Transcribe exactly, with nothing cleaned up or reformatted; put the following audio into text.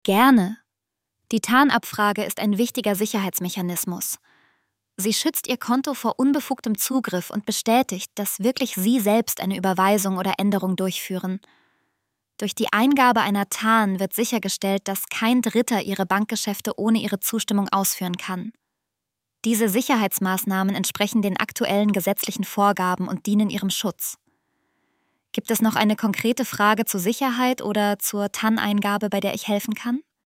Gerne. Die Tarnabfrage ist ein wichtiger Sicherheitsmechanismus. Sie schützt Ihr Konto vor unbefugtem Zugriff und bestätigt, dass wirklich Sie selbst eine Überweisung oder Änderung durchführen. Durch die Eingabe einer Tarn wird sichergestellt, dass kein Dritter Ihre Bankgeschäfte ohne Ihre Zustimmung ausführen kann. Diese Sicherheitsmaßnahmen entsprechen den aktuellen gesetzlichen Vorgaben und dienen Ihrem Schutz. Gibt es noch eine konkrete Frage zur Sicherheit oder zur T A N-Eingabe, bei der ich helfen kann?